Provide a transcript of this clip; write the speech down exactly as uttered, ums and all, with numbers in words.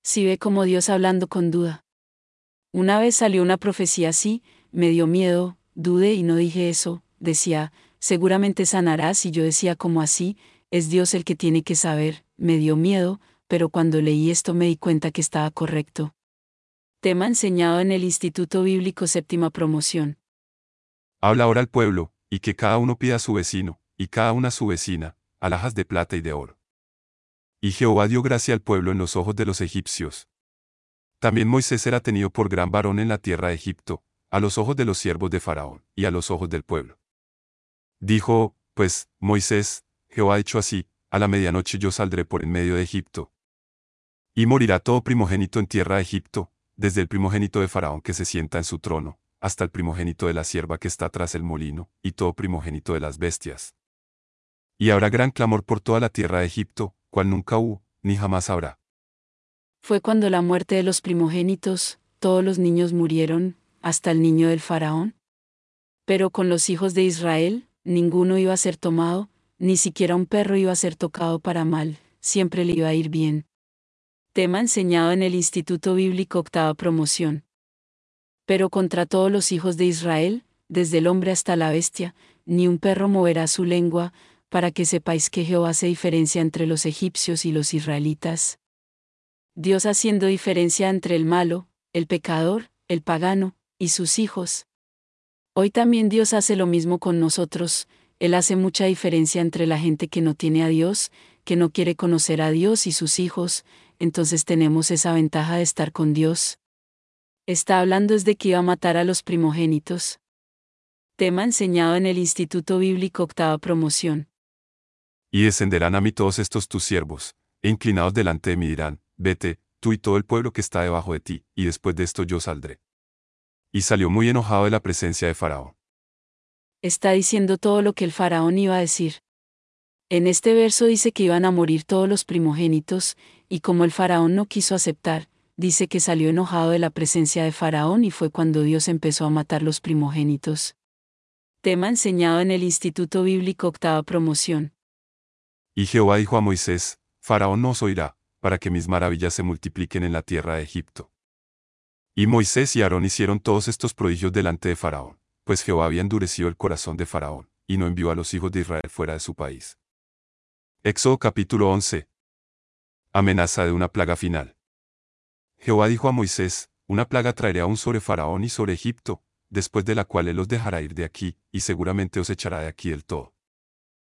Si ve como Dios hablando con duda. Una vez salió una profecía así, me dio miedo, dudé y no dije eso, decía, seguramente sanarás y yo decía como así, es Dios el que tiene que saber, me dio miedo, pero cuando leí esto me di cuenta que estaba correcto. Tema enseñado en el Instituto Bíblico Séptima Promoción. Habla ahora al pueblo, y que cada uno pida a su vecino, y cada una a su vecina, alhajas de plata y de oro. Y Jehová dio gracia al pueblo en los ojos de los egipcios. También Moisés era tenido por gran varón en la tierra de Egipto, a los ojos de los siervos de Faraón, y a los ojos del pueblo. Dijo, pues, Moisés, Jehová ha dicho así, a la medianoche yo saldré por en medio de Egipto. Y morirá todo primogénito en tierra de Egipto, desde el primogénito de Faraón que se sienta en su trono, hasta el primogénito de la sierva que está tras el molino, y todo primogénito de las bestias. Y habrá gran clamor por toda la tierra de Egipto, cual nunca hubo, ni jamás habrá. Fue cuando la muerte de los primogénitos, todos los niños murieron, hasta el niño del faraón. Pero con los hijos de Israel, ninguno iba a ser tomado, ni siquiera un perro iba a ser tocado para mal, siempre le iba a ir bien. Tema enseñado en el Instituto Bíblico Octava Promoción. Pero contra todos los hijos de Israel, desde el hombre hasta la bestia, ni un perro moverá su lengua, para que sepáis que Jehová hace diferencia entre los egipcios y los israelitas. Dios haciendo diferencia entre el malo, el pecador, el pagano, y sus hijos. Hoy también Dios hace lo mismo con nosotros, Él hace mucha diferencia entre la gente que no tiene a Dios, que no quiere conocer a Dios y sus hijos, entonces tenemos esa ventaja de estar con Dios. Está hablando es de que iba a matar a los primogénitos. Tema enseñado en el Instituto Bíblico Octava Promoción. Y descenderán a mí todos estos tus siervos, e inclinados delante de mí dirán, vete, tú y todo el pueblo que está debajo de ti, y después de esto yo saldré. Y salió muy enojado de la presencia de Faraón. Está diciendo todo lo que el faraón iba a decir. En este verso dice que iban a morir todos los primogénitos, y como el faraón no quiso aceptar, dice que salió enojado de la presencia de Faraón y fue cuando Dios empezó a matar los primogénitos. Tema enseñado en el Instituto Bíblico Octava Promoción. Y Jehová dijo a Moisés, Faraón no os oirá, para que mis maravillas se multipliquen en la tierra de Egipto. Y Moisés y Aarón hicieron todos estos prodigios delante de Faraón, pues Jehová había endurecido el corazón de Faraón, y no envió a los hijos de Israel fuera de su país. Éxodo capítulo once. Amenaza de una plaga final. Jehová dijo a Moisés, una plaga traeré aún sobre Faraón y sobre Egipto, después de la cual él os dejará ir de aquí, y seguramente os echará de aquí del todo.